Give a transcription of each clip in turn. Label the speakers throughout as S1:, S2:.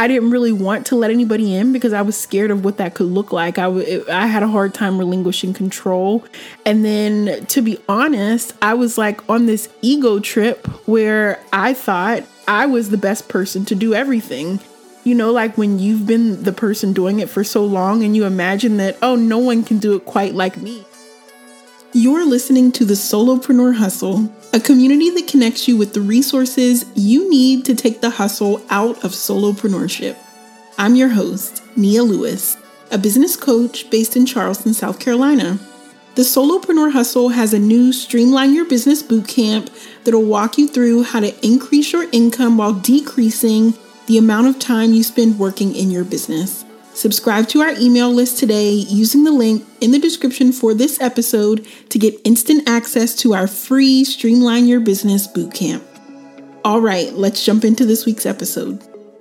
S1: I didn't really want to let anybody in because I was scared of what that could look like. I had a hard time relinquishing control. And then, to be honest, I was like on this ego trip where I thought I was the best person to do everything. You know, like when you've been the person doing it for so long and you imagine that, oh, no one can do it quite like me. You're listening to the Solopreneur Hustle, a community that connects you with the resources you need to take the hustle out of solopreneurship. I'm your host, Nia Lewis, a business coach based in Charleston, South Carolina. The Solopreneur Hustle has a new Streamline Your Business Bootcamp that'll walk you through how to increase your income while decreasing the amount of time you spend working in your business. Subscribe to our email list today using the link in the description for this episode to get instant access to our free Streamline Your Business Bootcamp. All right, let's jump into this week's episode.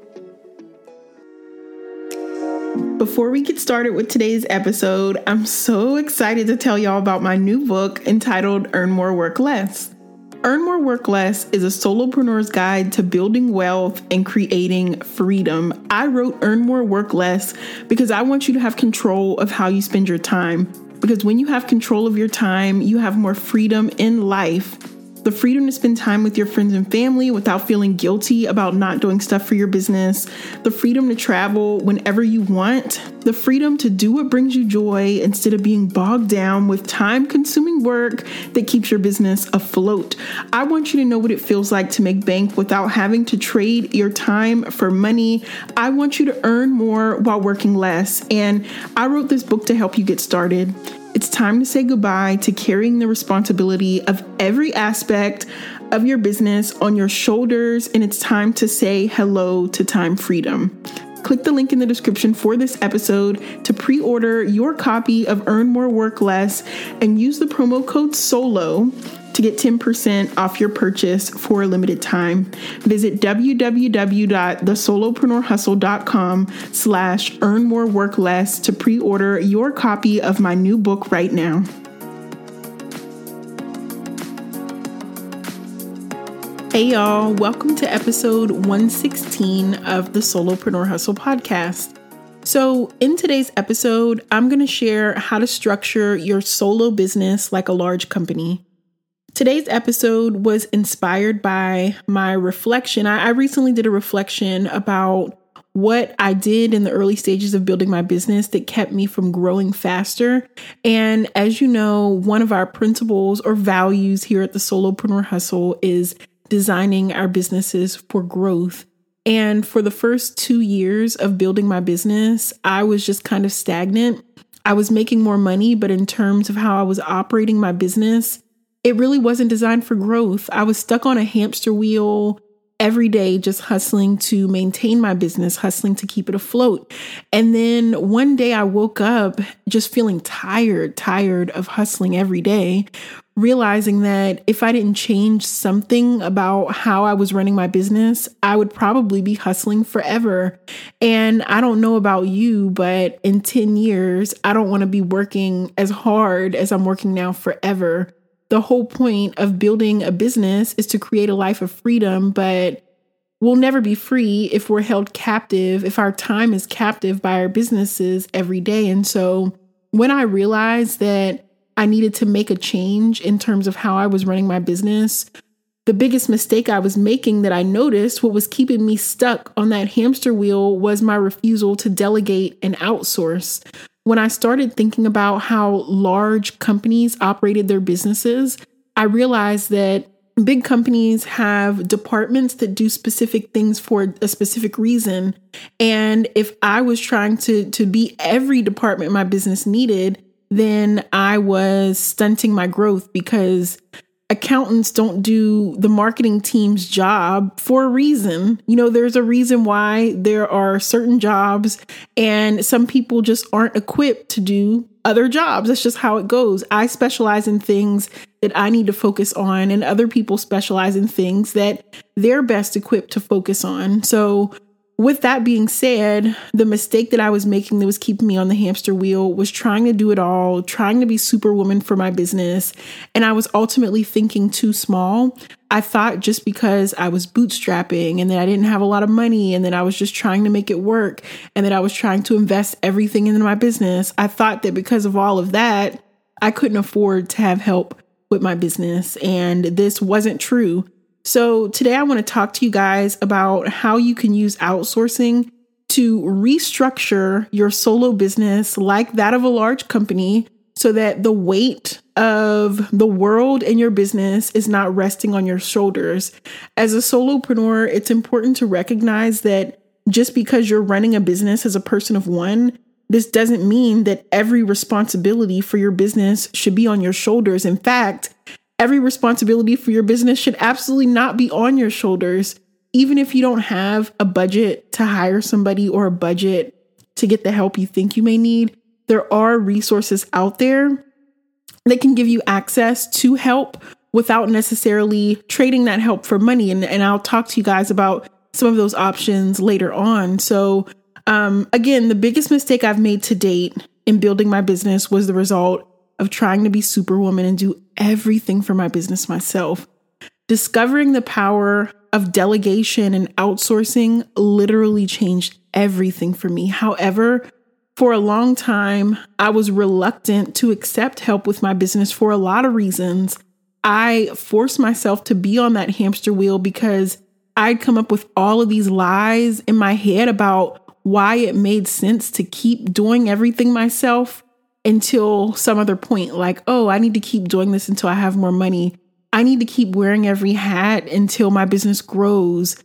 S1: Before we get started with today's episode, I'm so excited to tell y'all about my new book entitled Earn More, Work Less. Earn More, Work Less is a solopreneur's guide to building wealth and creating freedom. I wrote Earn More, Work Less because I want you to have control of how you spend your time. Because when you have control of your time, you have more freedom in life. The freedom to spend time with your friends and family without feeling guilty about not doing stuff for your business. The freedom to travel whenever you want. The freedom to do what brings you joy instead of being bogged down with time-consuming work that keeps your business afloat. I want you to know what it feels like to make bank without having to trade your time for money. I want you to earn more while working less. And I wrote this book to help you get started. It's time to say goodbye to carrying the responsibility of every aspect of your business on your shoulders, and it's time to say hello to time freedom. Click the link in the description for this episode to pre-order your copy of Earn More, Work Less and use the promo code SOLO to get 10% off your purchase for a limited time. Visit www.thesolopreneurhustle.com/earnmoreworkless to pre-order your copy of my new book right now. Hey y'all, welcome to episode 116 of the Solopreneur Hustle podcast. So in today's episode, I'm going to share how to structure your solo business like a large company. Today's episode was inspired by my reflection. I recently did a reflection about what I did in the early stages of building my business that kept me from growing faster. And as you know, one of our principles or values here at the Solopreneur Hustle is designing our businesses for growth. And for the first 2 years of building my business, I was just kind of stagnant. I was making more money, but in terms of how I was operating my business, it really wasn't designed for growth. I was stuck on a hamster wheel every day, just hustling to maintain my business, hustling to keep it afloat. And then one day I woke up just feeling tired of hustling every day, realizing that if I didn't change something about how I was running my business, I would probably be hustling forever. And I don't know about you, but in 10 years, I don't want to be working as hard as I'm working now forever. The whole point of building a business is to create a life of freedom, but we'll never be free if we're held captive, if our time is captive by our businesses every day. And so when I realized that I needed to make a change in terms of how I was running my business, the biggest mistake I was making that I noticed, what was keeping me stuck on that hamster wheel, was my refusal to delegate and outsource. When I started thinking about how large companies operated their businesses, I realized that big companies have departments that do specific things for a specific reason. And if I was trying to be every department my business needed, then I was stunting my growth, because accountants don't do the marketing team's job for a reason. You know, there's a reason why there are certain jobs and some people just aren't equipped to do other jobs. That's just how it goes. I specialize in things that I need to focus on, and other people specialize in things that they're best equipped to focus on. So with that being said, the mistake that I was making that was keeping me on the hamster wheel was trying to do it all, trying to be superwoman for my business. And I was ultimately thinking too small. I thought just because I was bootstrapping and that I didn't have a lot of money and that I was just trying to make it work and that I was trying to invest everything into my business, I thought that because of all of that, I couldn't afford to have help with my business. And this wasn't true. So today I want to talk to you guys about how you can use outsourcing to restructure your solo business like that of a large company so that the weight of the world and your business is not resting on your shoulders. As a solopreneur, it's important to recognize that just because you're running a business as a person of one, this doesn't mean that every responsibility for your business should be on your shoulders. In fact, every responsibility for your business should absolutely not be on your shoulders. Even if you don't have a budget to hire somebody or a budget to get the help you think you may need, there are resources out there that can give you access to help without necessarily trading that help for money. And I'll talk to you guys about some of those options later on. So again, the biggest mistake I've made to date in building my business was the result of trying to be superwoman and do everything for my business myself. Discovering the power of delegation and outsourcing literally changed everything for me. However, for a long time, I was reluctant to accept help with my business for a lot of reasons. I forced myself to be on that hamster wheel because I'd come up with all of these lies in my head about why it made sense to keep doing everything myself until some other point, like, oh, I need to keep doing this until I have more money. I need to keep wearing every hat until my business grows.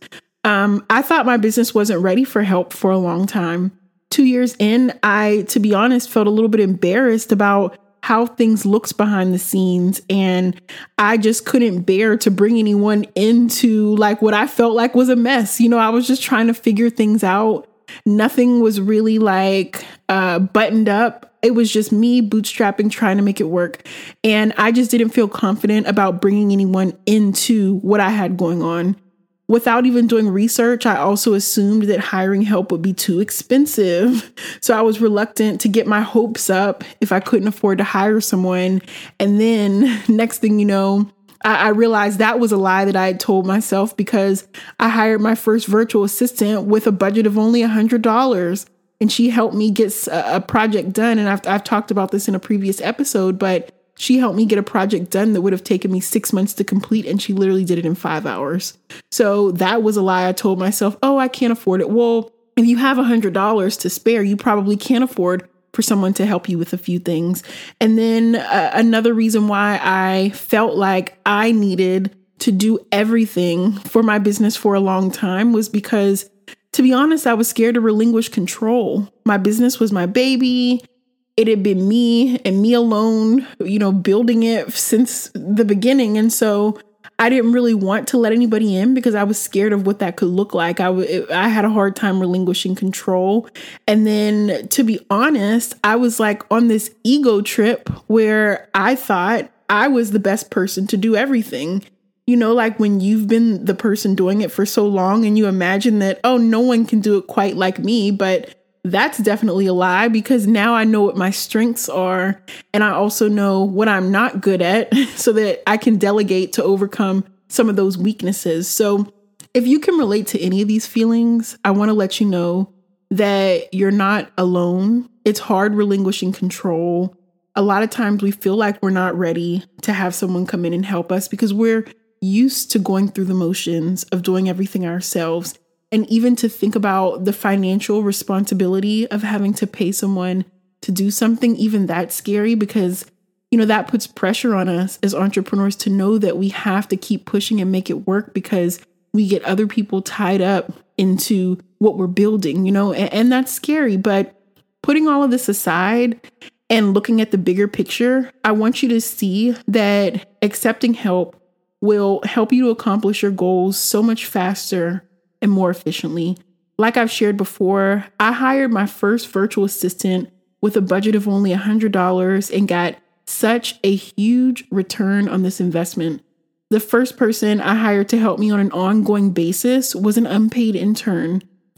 S1: I thought my business wasn't ready for help for a long time. 2 years in, I, to be honest, felt a little bit embarrassed about how things looked behind the scenes. And I just couldn't bear to bring anyone into like what I felt like was a mess. I was just trying to figure things out. Nothing was really like buttoned up. It was just me bootstrapping, trying to make it work. And I just didn't feel confident about bringing anyone into what I had going on. Without even doing research, I also assumed that hiring help would be too expensive. So I was reluctant to get my hopes up if I couldn't afford to hire someone. And then next thing you know, I realized that was a lie that I had told myself because I hired my first virtual assistant with a budget of only $100. And she helped me get a project done. And I've talked about this in a previous episode, but she helped me get a project done that would have taken me 6 months to complete. And she literally did it in 5 hours. So that was a lie. I told myself, oh, I can't afford it. Well, if you have $100 to spare, you probably can't afford for someone to help you with a few things. And then another reason why I felt like I needed to do everything for my business for a long time was because, to be honest, I was scared to relinquish control. My business was my baby. It had been me and me alone, building it since the beginning. And so I didn't really want to let anybody in because I was scared of what that could look like. I had a hard time relinquishing control. And then, to be honest, I was like on this ego trip where I thought I was the best person to do everything. Like when you've been the person doing it for so long and you imagine that, oh, no one can do it quite like me. But that's definitely a lie because now I know what my strengths are. And I also know what I'm not good at so that I can delegate to overcome some of those weaknesses. So if you can relate to any of these feelings, I want to let you know that you're not alone. It's hard relinquishing control. A lot of times we feel like we're not ready to have someone come in and help us because we're used to going through the motions of doing everything ourselves. And even to think about the financial responsibility of having to pay someone to do something, even that's scary because, that puts pressure on us as entrepreneurs to know that we have to keep pushing and make it work because we get other people tied up into what we're building, and that's scary. But putting all of this aside and looking at the bigger picture, I want you to see that accepting help will help you to accomplish your goals so much faster and more efficiently. Like I've shared before, I hired my first virtual assistant with a budget of only $100 and got such a huge return on this investment. The first person I hired to help me on an ongoing basis was an unpaid intern.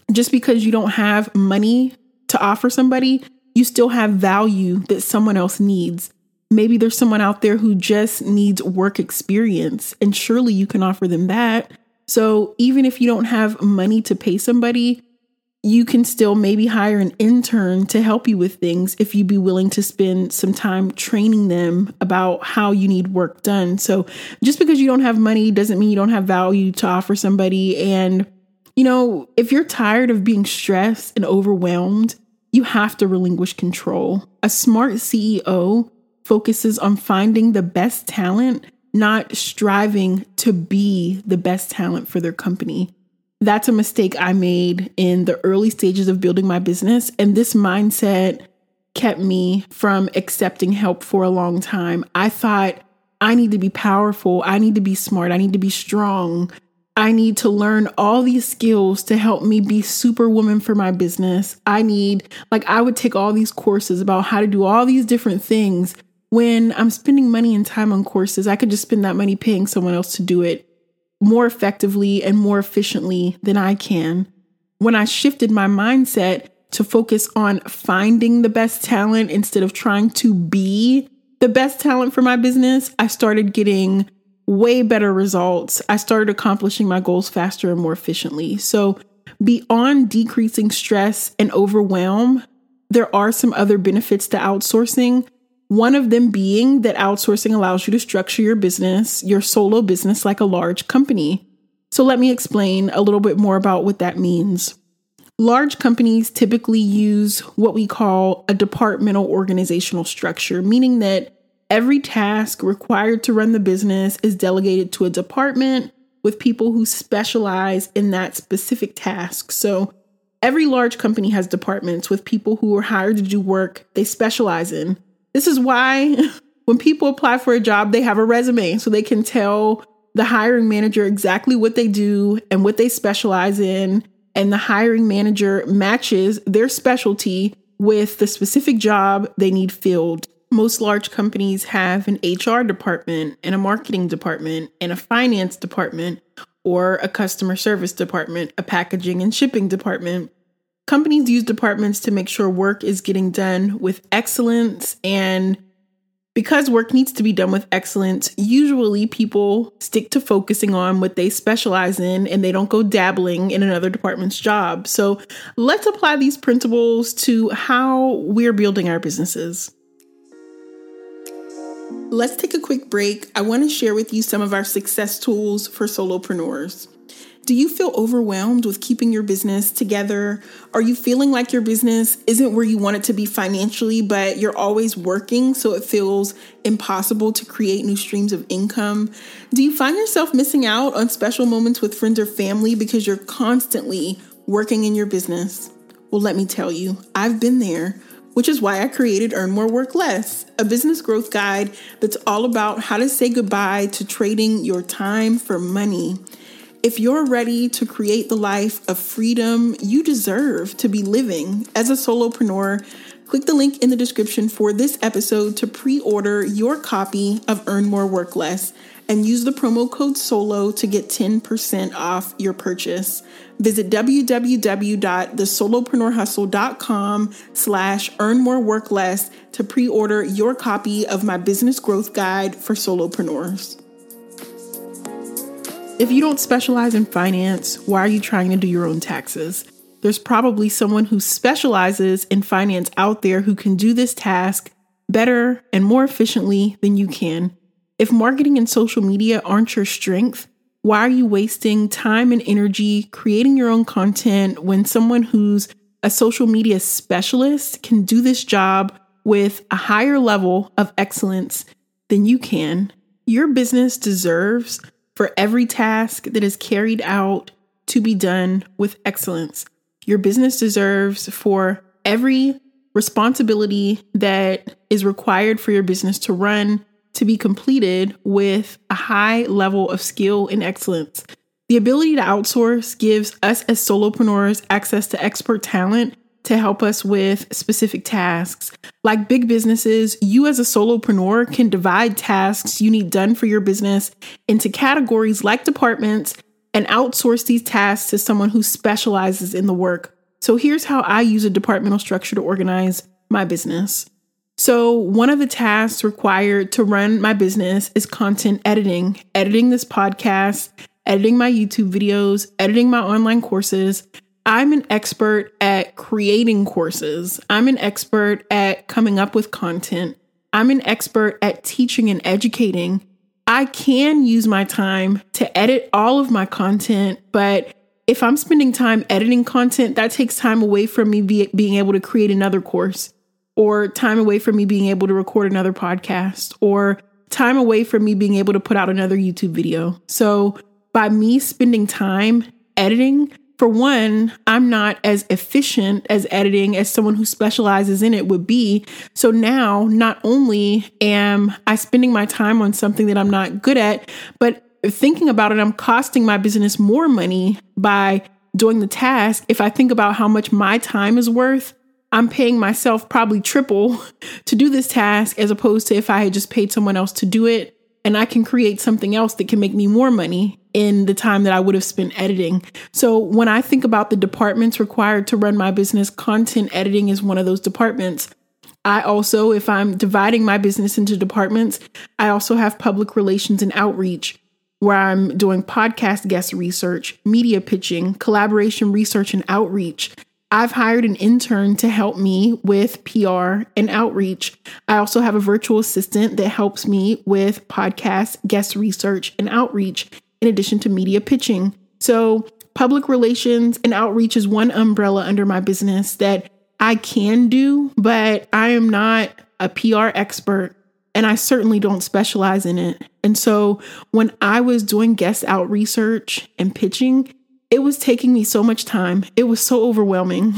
S1: Just because you don't have money to offer somebody, you still have value that someone else needs. Maybe there's someone out there who just needs work experience, and surely you can offer them that. So even if you don't have money to pay somebody, you can still maybe hire an intern to help you with things if you'd be willing to spend some time training them about how you need work done. So just because you don't have money doesn't mean you don't have value to offer somebody. And, if you're tired of being stressed and overwhelmed, you have to relinquish control. A smart CEO focuses on finding the best talent, not striving to be the best talent for their company. That's a mistake I made in the early stages of building my business. And this mindset kept me from accepting help for a long time. I thought, I need to be powerful. I need to be smart. I need to be strong. I need to learn all these skills to help me be superwoman for my business. I would take all these courses about how to do all these different things. When I'm spending money and time on courses, I could just spend that money paying someone else to do it more effectively and more efficiently than I can. When I shifted my mindset to focus on finding the best talent instead of trying to be the best talent for my business, I started getting way better results. I started accomplishing my goals faster and more efficiently. So beyond decreasing stress and overwhelm, there are some other benefits to outsourcing. One of them being that outsourcing allows you to structure your business, your solo business, like a large company. So let me explain a little bit more about what that means. Large companies typically use what we call a departmental organizational structure, meaning that every task required to run the business is delegated to a department with people who specialize in that specific task. So every large company has departments with people who are hired to do work they specialize in. This is why when people apply for a job, they have a resume so they can tell the hiring manager exactly what they do and what they specialize in. And the hiring manager matches their specialty with the specific job they need filled. Most large companies have an HR department and a marketing department and a finance department or a customer service department, a packaging and shipping department. Companies use departments to make sure work is getting done with excellence. And because work needs to be done with excellence, usually people stick to focusing on what they specialize in and they don't go dabbling in another department's job. So let's apply these principles to how we're building our businesses. Let's take a quick break. I want to share with you some of our success tools for solopreneurs. Do you feel overwhelmed with keeping your business together? Are you feeling like your business isn't where you want it to be financially, but you're always working, so it feels impossible to create new streams of income? Do you find yourself missing out on special moments with friends or family because you're constantly working in your business? Well, let me tell you, I've been there, which is why I created Earn More, Work Less, a business growth guide that's all about how to say goodbye to trading your time for money. If you're ready to create the life of freedom you deserve to be living as a solopreneur, click the link in the description for this episode to pre-order your copy of Earn More, Work Less and use the promo code SOLO to get 10% off your purchase. Visit www.thesolopreneurhustle.com/earnmoreworkless to pre-order your copy of my business growth guide for solopreneurs. If you don't specialize in finance, why are you trying to do your own taxes? There's probably someone who specializes in finance out there who can do this task better and more efficiently than you can. If marketing and social media aren't your strength, why are you wasting time and energy creating your own content when someone who's a social media specialist can do this job with a higher level of excellence than you can? Your business deserves for every task that is carried out to be done with excellence. Your business deserves for every responsibility that is required for your business to run to be completed with a high level of skill and excellence. The ability to outsource gives us as solopreneurs access to expert talent to help us with specific tasks. Like big businesses, you as a solopreneur can divide tasks you need done for your business into categories like departments and outsource these tasks to someone who specializes in the work. So here's how I use a departmental structure to organize my business. So one of the tasks required to run my business is content editing this podcast, editing my YouTube videos, editing my online courses. I'm an expert at creating courses. I'm an expert at coming up with content. I'm an expert at teaching and educating. I can use my time to edit all of my content, but if I'm spending time editing content, that takes time away from me being able to create another course, or time away from me being able to record another podcast, or time away from me being able to put out another YouTube video. So by me spending time editing, for one, I'm not as efficient as editing as someone who specializes in it would be. So now not only am I spending my time on something that I'm not good at, but thinking about it, I'm costing my business more money by doing the task. If I think about how much my time is worth, I'm paying myself probably triple to do this task as opposed to if I had just paid someone else to do it, and I can create something else that can make me more money in the time that I would have spent editing. So when I think about the departments required to run my business, content editing is one of those departments. I also, if I'm dividing my business into departments, I also have public relations and outreach, where I'm doing podcast guest research, media pitching, collaboration research, and outreach. I've hired an intern to help me with PR and outreach. I also have a virtual assistant that helps me with podcast guest research and outreach, in addition to media pitching. So public relations and outreach is one umbrella under my business that I can do, but I am not a PR expert, and I certainly don't specialize in it. And so when I was doing guest out research and pitching, it was taking me so much time. It was so overwhelming.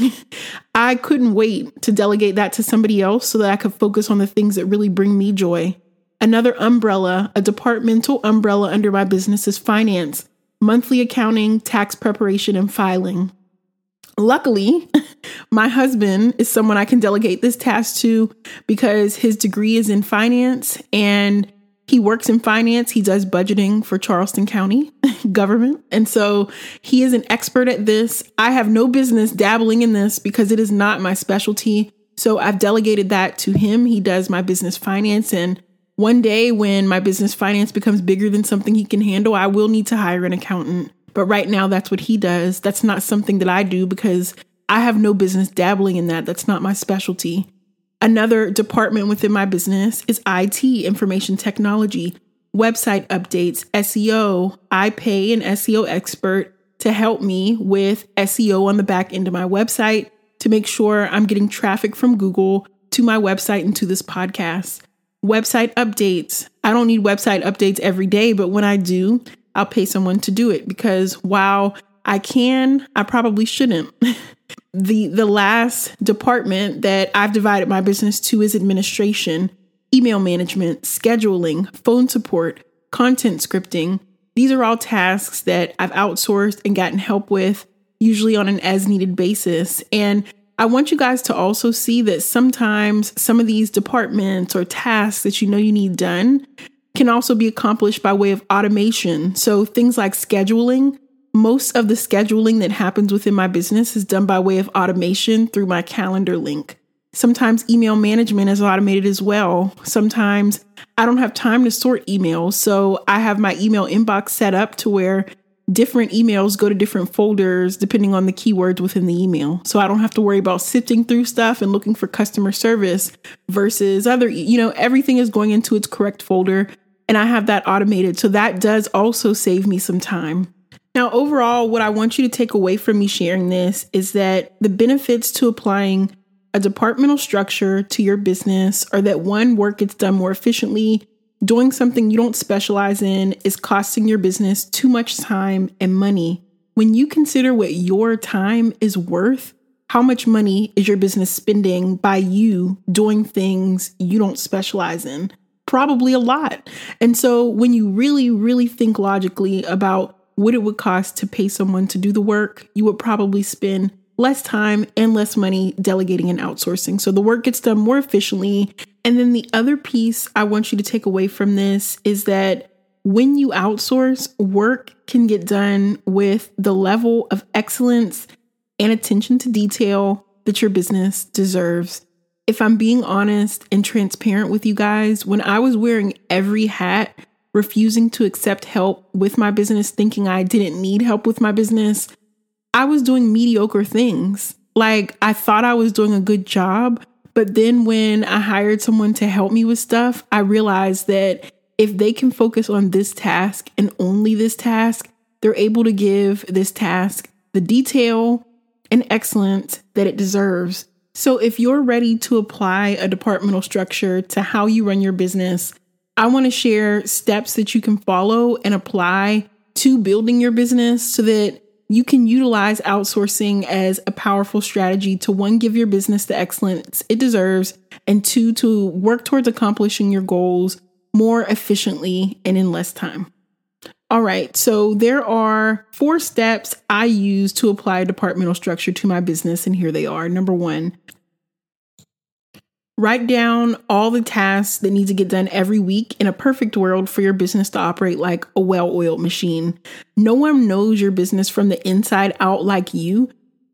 S1: I couldn't wait to delegate that to somebody else so that I could focus on the things that really bring me joy. Another umbrella, a departmental umbrella under my business, is finance, monthly accounting, tax preparation, and filing. Luckily, my husband is someone I can delegate this task to because his degree is in finance and he works in finance. He does budgeting for Charleston County government. And so he is an expert at this. I have no business dabbling in this because it is not my specialty. So I've delegated that to him. He does my business finance. And one day when my business finance becomes bigger than something he can handle, I will need to hire an accountant. But right now, that's what he does. That's not something that I do because I have no business dabbling in that. That's not my specialty. Another department within my business is IT, information technology, website updates, SEO. I pay an SEO expert to help me with SEO on the back end of my website to make sure I'm getting traffic from Google to my website and to this podcast. Website updates. I don't need website updates every day, but when I do, I'll pay someone to do it because while I can, I probably shouldn't. The last department that I've divided my business to is administration, email management, scheduling, phone support, content scripting. These are all tasks that I've outsourced and gotten help with, usually on an as-needed basis. And I want you guys to also see that sometimes some of these departments or tasks that you know you need done can also be accomplished by way of automation. So things like scheduling. Most of the scheduling that happens within my business is done by way of automation through my calendar link. Sometimes email management is automated as well. Sometimes I don't have time to sort emails, so I have my email inbox set up to where different emails go to different folders depending on the keywords within the email. So I don't have to worry about sifting through stuff and looking for customer service versus other, everything is going into its correct folder, and I have that automated. So that does also save me some time. Now, overall, what I want you to take away from me sharing this is that the benefits to applying a departmental structure to your business are that one, work gets done more efficiently. Doing something you don't specialize in is costing your business too much time and money. When you consider what your time is worth, how much money is your business spending by you doing things you don't specialize in? Probably a lot. And so when you really, really think logically about what it would cost to pay someone to do the work, you would probably spend less time and less money delegating and outsourcing. So the work gets done more efficiently. And then the other piece I want you to take away from this is that when you outsource, work work can get done with the level of excellence and attention to detail that your business deserves. If I'm being honest and transparent with you guys, when I was wearing every hat, refusing to accept help with my business, thinking I didn't need help with my business, I was doing mediocre things. Like, I thought I was doing a good job, but then when I hired someone to help me with stuff, I realized that if they can focus on this task and only this task, they're able to give this task the detail and excellence that it deserves. So if you're ready to apply a departmental structure to how you run your business, I want to share steps that you can follow and apply to building your business so that you can utilize outsourcing as a powerful strategy to, one, give your business the excellence it deserves, and two, to work towards accomplishing your goals more efficiently and in less time. All right, so there are 4 steps I use to apply a departmental structure to my business, and here they are. Number 1, write down all the tasks that need to get done every week in a perfect world for your business to operate like a well-oiled machine. No one knows your business from the inside out like you.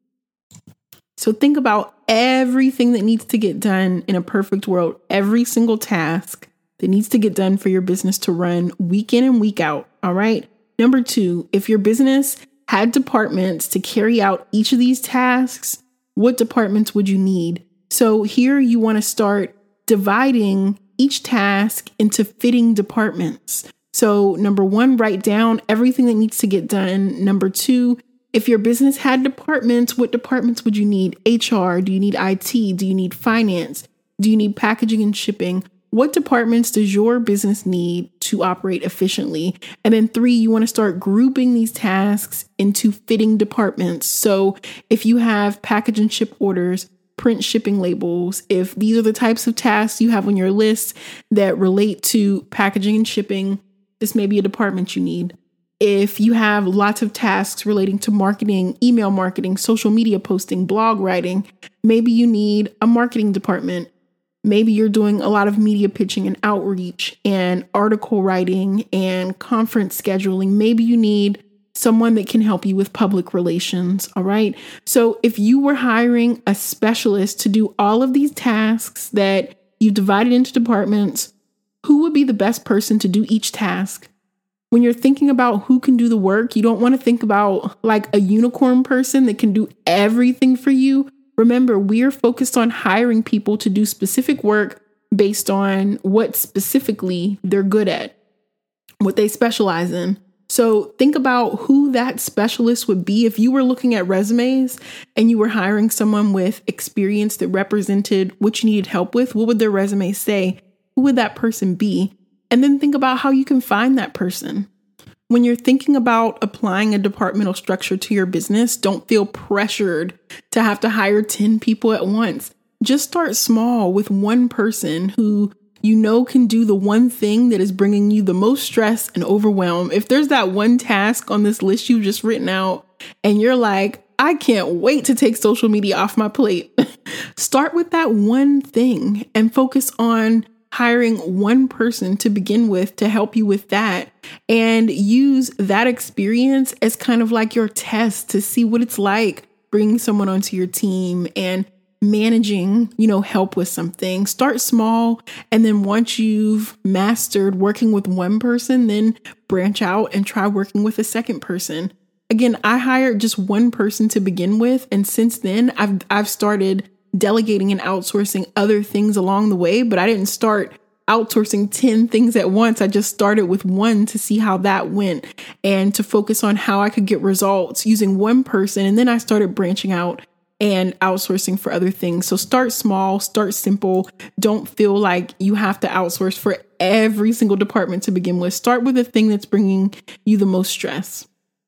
S1: So think about everything that needs to get done in a perfect world, every single task that needs to get done for your business to run week in and week out. All right. Number 2, if your business had departments to carry out each of these tasks, what departments would you need? So here you want to start dividing each task into fitting departments. So number 1, write down everything that needs to get done. Number 2, if your business had departments, what departments would you need? HR? Do you need IT? Do you need finance? Do you need packaging and shipping? What departments does your business need to operate efficiently? And then 3, you want to start grouping these tasks into fitting departments. So if you have package and ship orders, print shipping labels, if these are the types of tasks you have on your list that relate to packaging and shipping, this may be a department you need. If you have lots of tasks relating to marketing, email marketing, social media posting, blog writing, maybe you need a marketing department. Maybe you're doing a lot of media pitching and outreach and article writing and conference scheduling. Maybe you need someone that can help you with public relations. All right. So if you were hiring a specialist to do all of these tasks that you divided into departments, who would be the best person to do each task? When you're thinking about who can do the work, you don't want to think about like a unicorn person that can do everything for you. Remember, we're focused on hiring people to do specific work based on what specifically they're good at, what they specialize in. So think about who that specialist would be. If you were looking at resumes and you were hiring someone with experience that represented what you needed help with, what would their resume say? Who would that person be? And then think about how you can find that person. When you're thinking about applying a departmental structure to your business, don't feel pressured to have to hire 10 people at once. Just start small with one person who you know can do the one thing that is bringing you the most stress and overwhelm. If there's that one task on this list you've just written out and you're like, I can't wait to take social media off my plate, start with that one thing and focus on hiring one person to begin with to help you with that, and use that experience as kind of like your test to see what it's like bringing someone onto your team and managing, help with something. Start small. And then once you've mastered working with one person, then branch out and try working with a second person. Again, I hired just one person to begin with. And since then I've started delegating and outsourcing other things along the way, but I didn't start outsourcing 10 things at once. I just started with one to see how that went and to focus on how I could get results using one person. And then I started branching out and outsourcing for other things. So start small, start simple. Don't feel like you have to outsource for every single department to begin with. Start with the thing that's bringing you the most stress.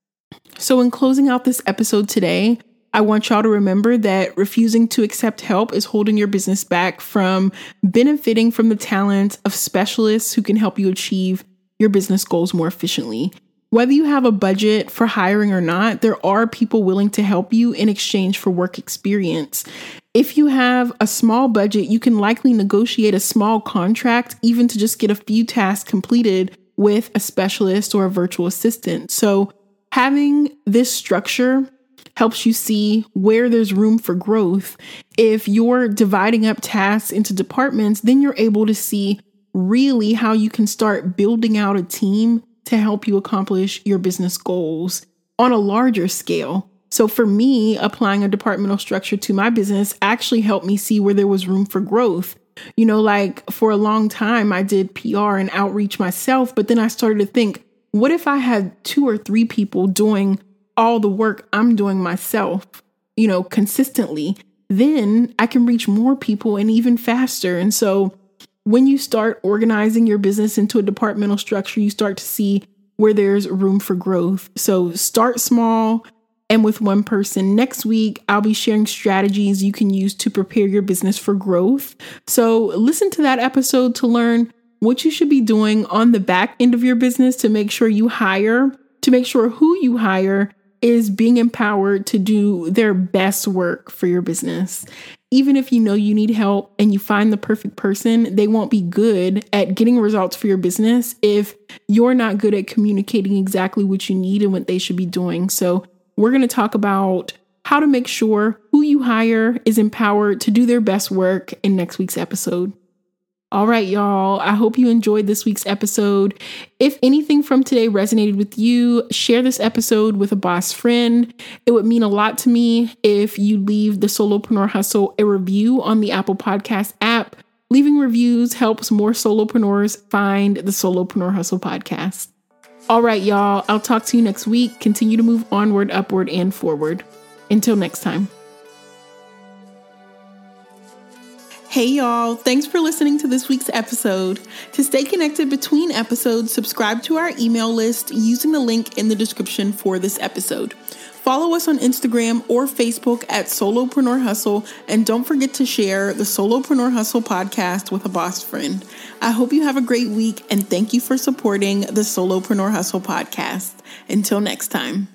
S1: So in closing out this episode today, I want y'all to remember that refusing to accept help is holding your business back from benefiting from the talent of specialists who can help you achieve your business goals more efficiently. Whether you have a budget for hiring or not, there are people willing to help you in exchange for work experience. If you have a small budget, you can likely negotiate a small contract, even to just get a few tasks completed with a specialist or a virtual assistant. So having this structure helps you see where there's room for growth. If you're dividing up tasks into departments, then you're able to see really how you can start building out a team to help you accomplish your business goals on a larger scale. So for me, applying a departmental structure to my business actually helped me see where there was room for growth. Like for a long time, I did PR and outreach myself, but then I started to think, what if I had 2 or 3 people doing all the work I'm doing myself, consistently? Then I can reach more people and even faster. And so when you start organizing your business into a departmental structure, you start to see where there's room for growth. So start small and with one person. Next week, I'll be sharing strategies you can use to prepare your business for growth. So listen to that episode to learn what you should be doing on the back end of your business to make sure who you hire is being empowered to do their best work for your business. Even if you know you need help and you find the perfect person, they won't be good at getting results for your business if you're not good at communicating exactly what you need and what they should be doing. So we're going to talk about how to make sure who you hire is empowered to do their best work in next week's episode. All right, y'all. I hope you enjoyed this week's episode. If anything from today resonated with you, share this episode with a boss friend. It would mean a lot to me if you leave the Solopreneur Hustle a review on the Apple Podcast app. Leaving reviews helps more solopreneurs find the Solopreneur Hustle podcast. All right, y'all. I'll talk to you next week. Continue to move onward, upward, and forward. Until next time. Hey y'all, thanks for listening to this week's episode. To stay connected between episodes, subscribe to our email list using the link in the description for this episode. Follow us on Instagram or Facebook at Solopreneur Hustle, and don't forget to share the Solopreneur Hustle podcast with a boss friend. I hope you have a great week, and thank you for supporting the Solopreneur Hustle podcast. Until next time.